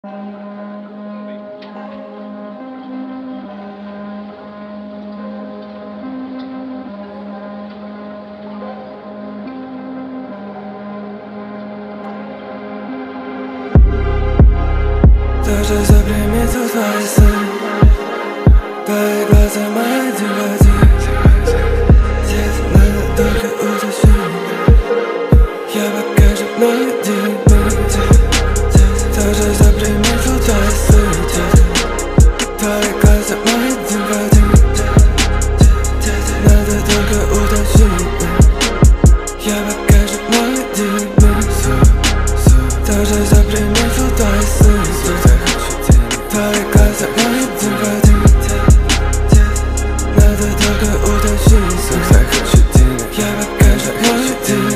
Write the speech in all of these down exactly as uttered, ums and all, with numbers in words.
Даже запримечу твои сны, твои глаза мои девяти. Здесь надо только уточнить, я покажу наедине. Даже запримечу твои сны, твои глаза мои девяти. Надо только уточнить, я покажу наедине. Даже запримечу твои сны, твои глаза мои девяти. Надо только уточнить, сука, хочу денег, я покажу наедине.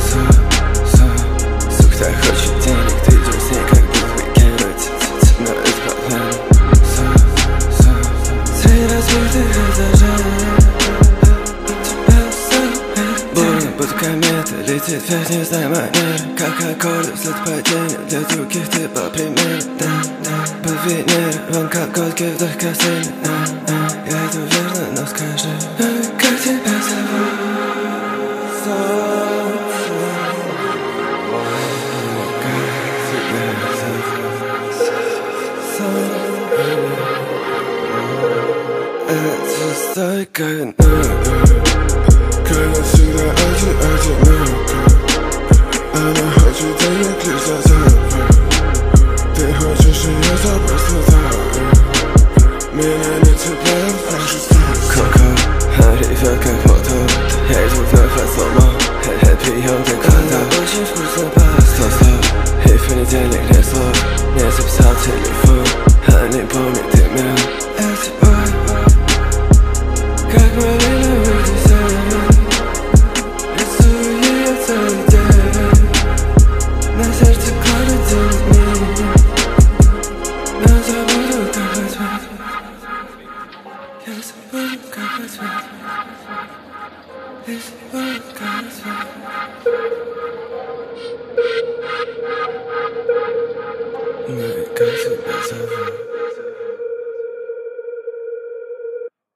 Сука, хочу денег, ты идешь с ней как бухвикерать, но это проблема. Три разбитых этажа, буря, будто комета, летит вверх, не знаю манеры. Как аккорды, взлет падения, для других ты был пример. Да, да, был Венера, вон как гольки вдоль картины. а, а, Я иду верно, но скажи, а, как тебя зовут? Это стойка, когда всегда один-одиноко. Она хочет денег лишь за запах. Ты хочешь, и я запросто так. Меня не цепляет ваши страсти. Коко, она ревет как мотор. Я иду вновь от слома. Этот прием ты кондом. Она очень